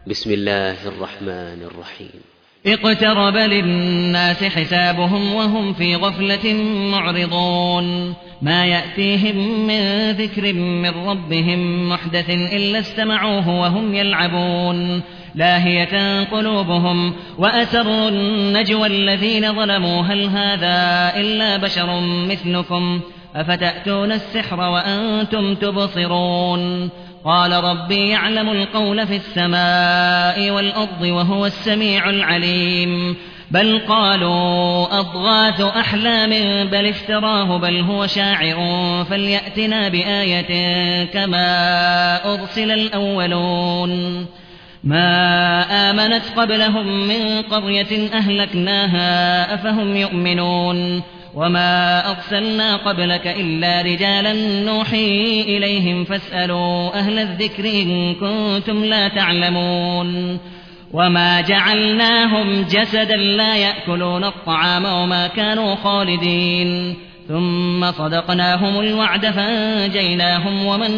بسم الله الرحمن الرحيم. اقترب للناس حسابهم وهم في غفلة معرضون ما يأتيهم من ذكر من ربهم محدث إلا استمعوه وهم يلعبون لاهية قلوبهم وأسروا النجوى الذين ظلموا هل هذا إلا بشر مثلكم أفتأتون السحر وأنتم تبصرون قال ربي يعلم القول في السماء والأرض وهو السميع العليم بل قالوا أضغاث أحلام بل افتراه بل هو شاعر فليأتنا بآية كما أرسل الأولون ما آمنت قبلهم من قرية أهلكناها أفهم يؤمنون وما أرسلنا قبلك إلا رجالا نوحي إليهم فاسألوا أهل الذكر إن كنتم لا تعلمون وما جعلناهم جسدا لا يأكلون الطعام وما كانوا خالدين ثم صدقناهم الوعد فأنجيناهم ومن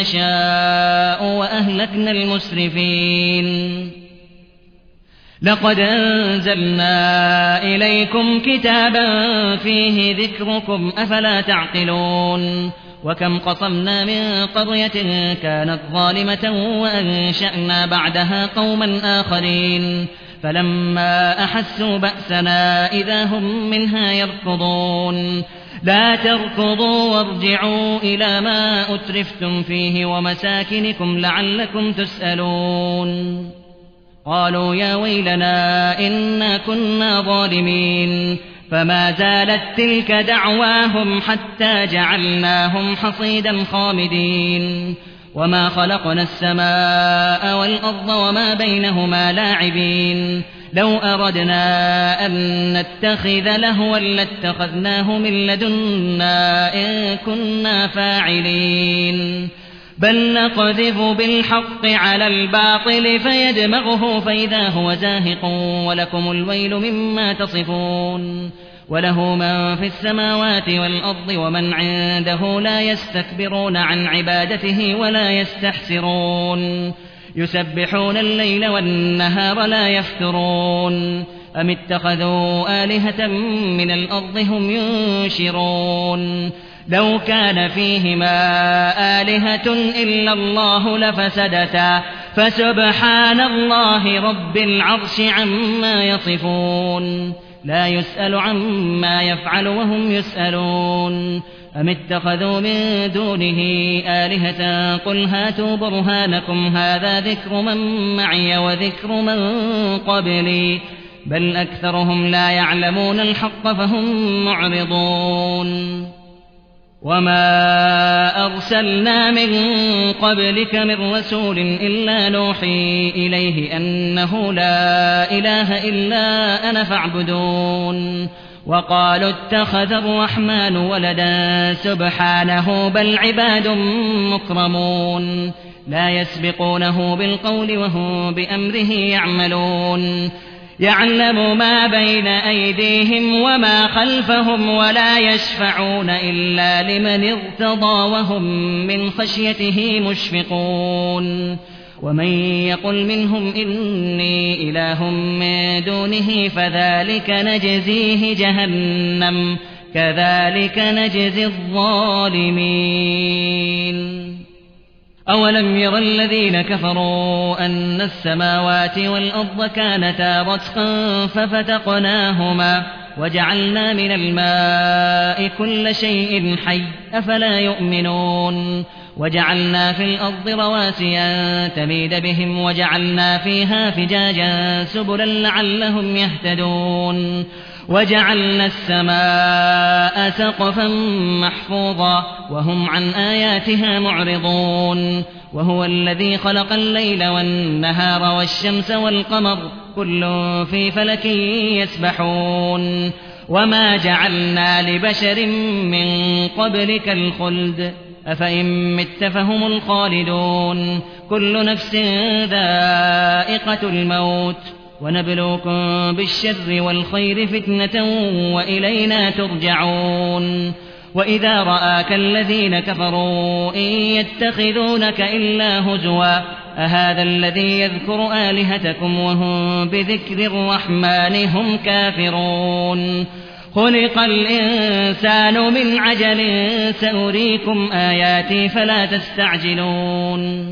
نشاء وأهلكنا المسرفين لقد أنزلنا إليكم كتابا فيه ذكركم أفلا تعقلون وكم قصمنا من قرية كانت ظالمة وأنشأنا بعدها قوما آخرين فلما أحسوا بأسنا إذا هم منها يركضون لا تركضوا وارجعوا إلى ما أترفتم فيه ومساكنكم لعلكم تسألون قالوا يا ويلنا إنا كنا ظالمين فما زالت تلك دعواهم حتى جعلناهم حصيدا خامدين وما خلقنا السماء والأرض وما بينهما لاعبين لو أردنا أن نتخذ لهوا لاتخذناه من لدنا إن كنا فاعلين بل نقذف بالحق على الباطل فيدمغه فإذا هو زاهق ولكم الويل مما تصفون وله من في السماوات والأرض ومن عنده لا يستكبرون عن عبادته ولا يستحسرون يسبحون الليل والنهار لا يفترون أم اتخذوا آلهة من الأرض هم ينشرون لو كان فيهما آلهة إلا الله لفسدتا فسبحان الله رب العرش عما يصفون لا يسأل عما يفعل وهم يسألون أم اتخذوا من دونه آلهة قل هاتوا برهانكم هذا ذكر من معي وذكر من قبلي بل أكثرهم لا يعلمون الحق فهم معرضون وما أرسلنا من قبلك من رسول إلا نوحي إليه أنه لا إله إلا أنا فاعبدون وقالوا اتخذ الرحمن ولدا سبحانه بل عباد مكرمون لا يسبقونه بالقول وهم بأمره يعملون يعلم ما بين أيديهم وما خلفهم ولا يشفعون إلا لمن ارتضى وهم من خشيته مشفقون ومن يقل منهم إني إله من دونه فذلك نجزيه جهنم كذلك نجزي الظالمين أولم ير الذين كفروا أن السماوات والأرض كانتا رتقا ففتقناهما وجعلنا من الماء كل شيء حي أفلا يؤمنون وجعلنا في الأرض رواسي أن تميد بهم وجعلنا فيها فجاجا سبلا لعلهم يهتدون وجعلنا السماء سقفا محفوظا وهم عن آياتها معرضون وهو الذي خلق الليل والنهار والشمس والقمر كل في فلك يسبحون وما جعلنا لبشر من قبلك الخلد أفإن مت فهم الخالدون كل نفس ذائقة الموت ونبلوكم بالشر والخير فتنة وإلينا ترجعون وإذا رآك الذين كفروا إن يتخذونك إلا هزوا أهذا الذي يذكر آلهتكم وهم بذكر الرحمن هم كافرون خلق الإنسان من عجل سأريكم آياتي فلا تستعجلون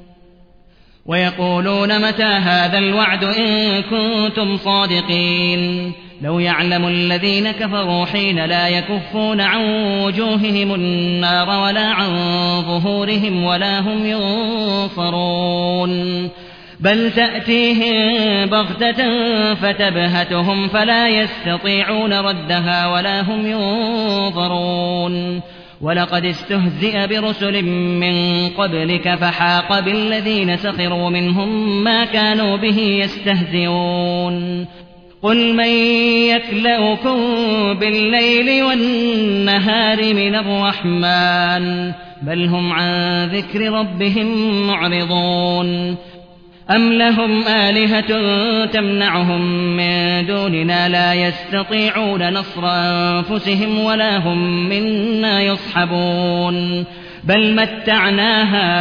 ويقولون متى هذا الوعد إن كنتم صادقين لو يعلم الذين كفروا حين لا يكفون عن وجوههم النار ولا عن ظهورهم ولا هم ينصرون بل تأتيهم بغتة فتبهتهم فلا يستطيعون ردها ولا هم ينظرون ولقد استهزئ برسل من قبلك فحاق بالذين سخروا منهم ما كانوا به يستهزئون قل من يكلؤكم بالليل والنهار من الرحمن بل هم عن ذكر ربهم معرضون أم لهم آلهة تمنعهم من دوننا لا يستطيعون نصر أنفسهم ولا هم منا يصحبون بل متعنا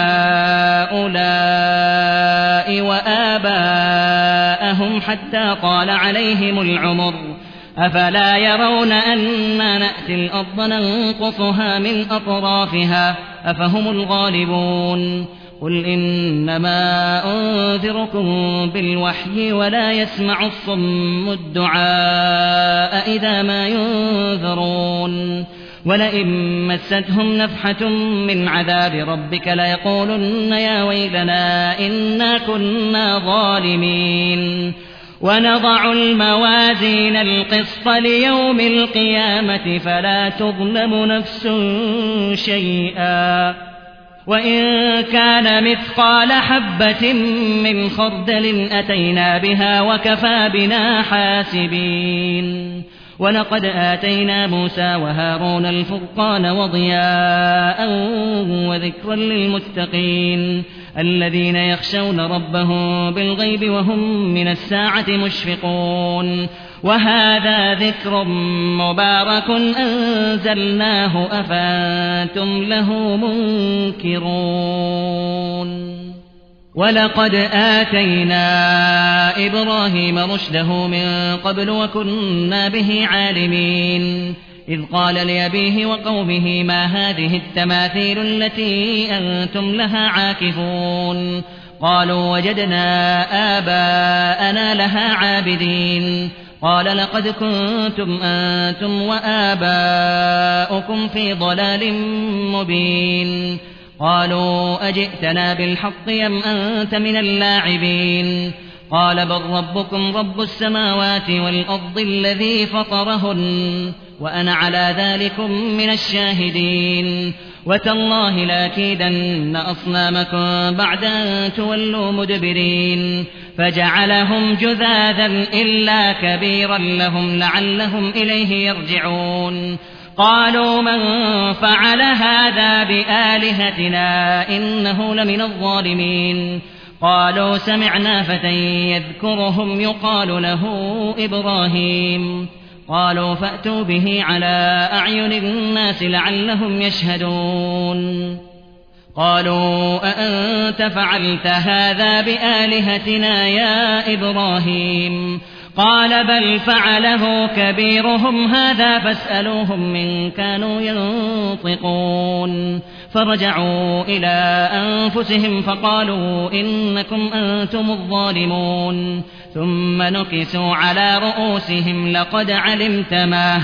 هؤلاء وآباءهم حتى طال عليهم العمر أفلا يرون أنا نأتي الأرض ننقصها من أطرافها أفهم الغالبون قل إنما أنذركم بالوحي ولا يسمع الصم الدعاء إذا ما ينذرون ولئن مستهم نفحة من عذاب ربك ليقولن يا ويلنا إنا كنا ظالمين ونضع الموازين القسط ليوم القيامة فلا تظلم نفس شيئا وإن كان مثقال حبة من خردل أتينا بها وكفى بنا حاسبين ولقد آتينا موسى وهارون الفرقان وضياء وذكرا للمتقين الذين يخشون ربهم بالغيب وهم من الساعة مشفقون وهذا ذكر مبارك أنزلناه أفأنتم له منكرون ولقد آتينا إبراهيم رشده من قبل وكنا به عالمين إذ قال لأبيه وقومه ما هذه التماثيل التي أنتم لها عاكفون قالوا وجدنا آباءنا لها عابدين قال لقد كنتم أنتم وآباؤكم في ضلال مبين قالوا أجئتنا بالحق أم أنت من اللاعبين قال بل ربكم رب السماوات والأرض الذي فطرهن وأنا على ذلكم من الشاهدين وتالله لأكيدن أصنامكم بعد أن تولوا مدبرين فجعلهم جذاذا إلا كبيرا لهم لعلهم إليه يرجعون قالوا من فعل هذا بآلهتنا إنه لمن الظالمين قالوا سمعنا فتى يذكرهم يقال له إبراهيم قالوا فأتوا به على أعين الناس لعلهم يشهدون قالوا أأنت فعلت هذا بآلهتنا يا إبراهيم قال بل فعله كبيرهم هذا فاسألوهم إن كانوا ينطقون فرجعوا إلى أنفسهم فقالوا إنكم أنتم الظالمون ثم نكسوا على رؤوسهم لقد علمت ما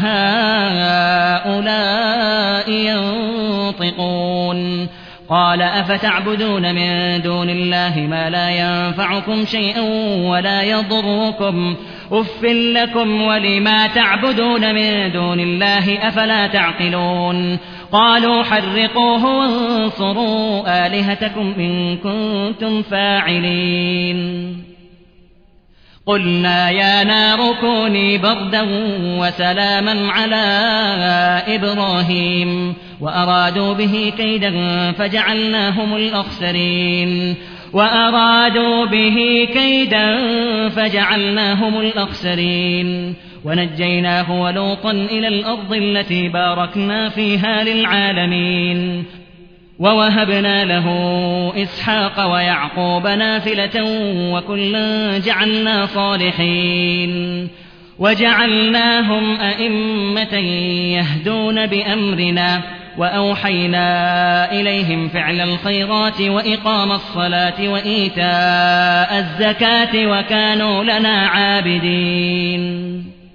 هؤلاء ينطقون قال أفتعبدون من دون الله ما لا ينفعكم شيئا ولا يضركم أف لكم ولما تعبدون من دون الله أفلا تعقلون قالوا حرقوه وانصروا آلهتكم إن كنتم فاعلين قلنا يا نار كوني بردا وسلاما على إبراهيم وأرادوا به كيدا فجعلناهم الأخسرين ونجيناه ولوطا إلى الأرض التي باركنا فيها للعالمين ووهبنا له إسحاق ويعقوب نافلة وكلا جعلنا صالحين وجعلناهم أئمة يهدون بأمرنا وأوحينا إليهم فعل الخيرات وإقام الصلاة وإيتاء الزكاة وكانوا لنا عابدين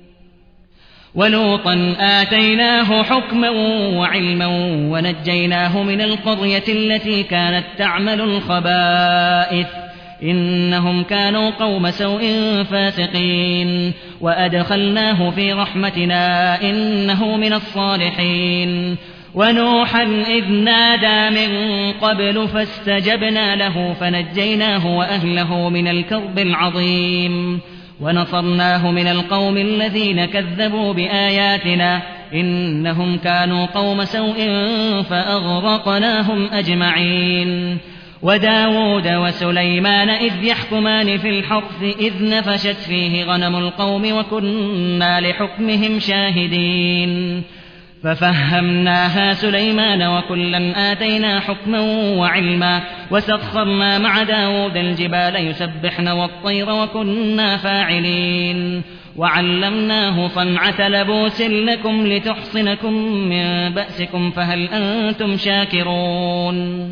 ولوطا آتيناه حكما وعلما ونجيناه من القرية التي كانت تعمل الخبائث إنهم كانوا قوم سوء فاسقين وأدخلناه في رحمتنا إنه من الصالحين ونوحا إذ نادى من قبل فاستجبنا له فنجيناه وأهله من الكرب العظيم ونصرناه من القوم الذين كذبوا بآياتنا إنهم كانوا قوم سوء فأغرقناهم أجمعين وداود وسليمان إذ يحكمان في الحرث إذ نفشت فيه غنم القوم وكنا لحكمهم شاهدين ففهمناها سليمان وكلا آتينا حكما وعلما وسخرنا مع داود الجبال يسبحن والطير وكنا فاعلين وعلمناه صنعة لبوس لكم لتحصنكم من بأسكم فهل أنتم شاكرون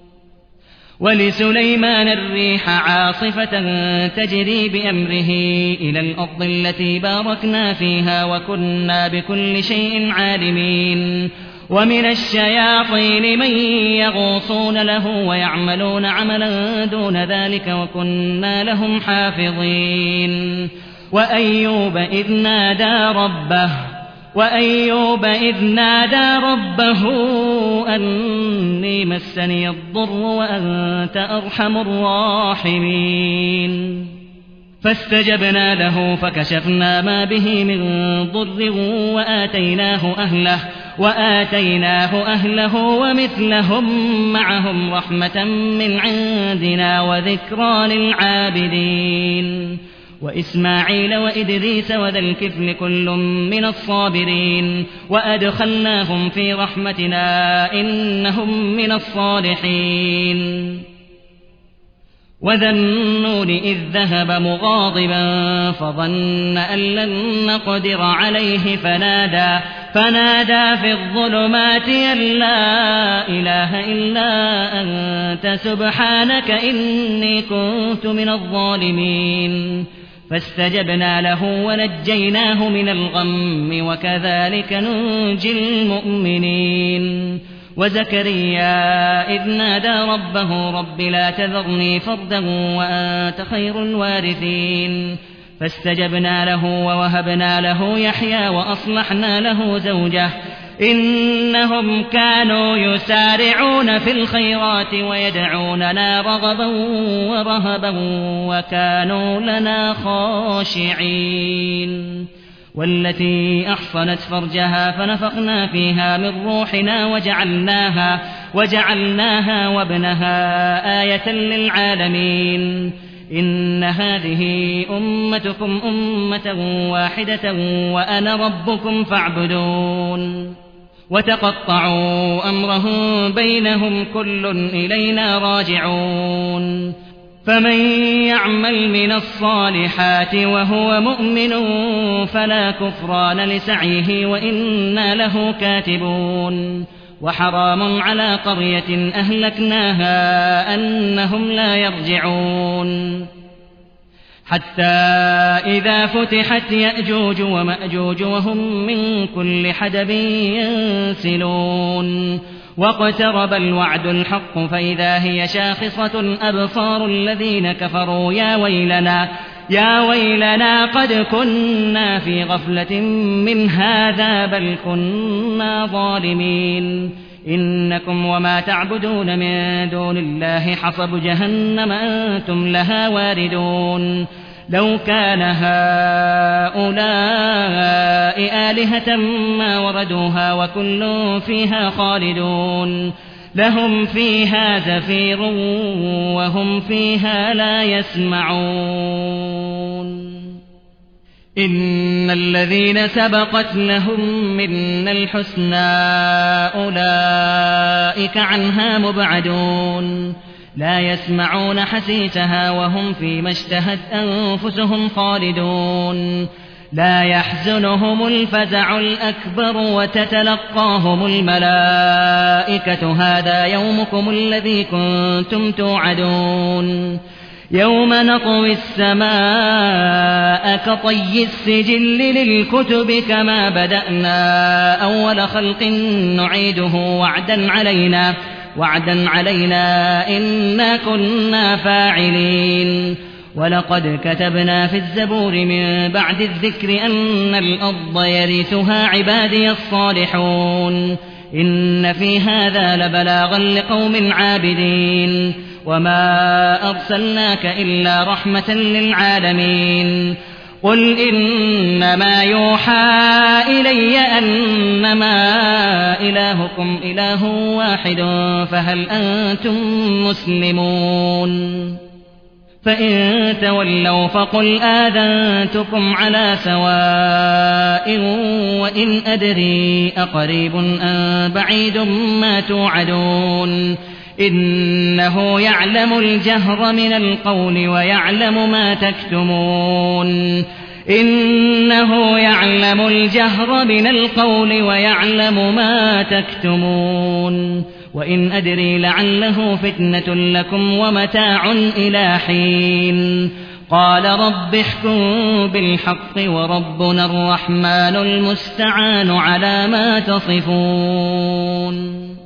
ولسليمان الريح عاصفة تجري بأمره إلى الأرض التي باركنا فيها وكنا بكل شيء عالمين ومن الشياطين من يغوصون له ويعملون عملا دون ذلك وكنا لهم حافظين وأيوب إذ نادى ربه أني مسني الضر وأنت أرحم الراحمين فاستجبنا له فكشفنا ما به من ضر وآتيناه أهله ومثلهم معهم رحمة من عندنا وذكرى للعابدين وإسماعيل وإدريس وذا الكفل كل من الصابرين وأدخلناهم في رحمتنا إنهم من الصالحين وذا النون إذ ذهب مغاضبا فظن أن لن نقدر عليه فنادى في الظلمات أن لا إله إلا أنت سبحانك إني كنت من الظالمين فاستجبنا له ونجيناه من الغم وكذلك ننجي المؤمنين وزكريا إذ نادى ربه رب لا تذرني فردا وأنت خير الوارثين فاستجبنا له ووهبنا له يحيى وأصلحنا له زوجه إنهم كانوا يسارعون في الخيرات ويدعوننا رغبا ورهبا وكانوا لنا خاشعين والتي أحصنت فرجها فنفخنا فيها من روحنا وجعلناها وابنها آية للعالمين إن هذه أمتكم أمة واحدة وأنا ربكم فاعبدون وتقطعوا أمرهم بينهم كل إلينا راجعون فمن يعمل من الصالحات وهو مؤمن فلا كفران لسعيه وإنا له كاتبون وحرام على قرية أهلكناها أنهم لا يرجعون حتى إذا فتحت يأجوج ومأجوج وهم من كل حدب ينسلون واقترب الوعد الحق فإذا هي شاخصة أبصار الذين كفروا يا ويلنا قد كنا في غفلة من هذا بل كنا ظالمين إنكم وما تعبدون من دون الله حصب جهنم أنتم لها واردون لو كان هؤلاء آلهة ما وردوها وكل فيها خالدون لهم فيها زفير وهم فيها لا يسمعون إن الذين سبقت لهم منا الحسنى أولئك عنها مبعدون لا يسمعون حسيسها وهم فيما اشتهت أنفسهم خالدون لا يحزنهم الفزع الأكبر وتتلقاهم الملائكة هذا يومكم الذي كنتم توعدون يوم نطوي السماء كطي السجل للكتب كما بدأنا أول خلق نعيده وعدا علينا إنا كنا فاعلين ولقد كتبنا في الزبور من بعد الذكر أن الأرض يرثها عبادي الصالحون إن في هذا لبلاغا لقوم عابدين وما أرسلناك إلا رحمة للعالمين قل إنما يوحى إلي أنما إلهكم إله واحد فهل أنتم مسلمون فإن تولوا فقل آذنتكم على سواء وإن أدري أقريب أم بعيد ما توعدون إنه يعلم الجهر من القول ويعلم ما تكتمون إنه يعلم الجهر من القول ويعلم ما تكتمون وإن أدري لعله فتنة لكم ومتاع إلى حين قال رب احكم بالحق وربنا الرحمن المستعان على ما تصفون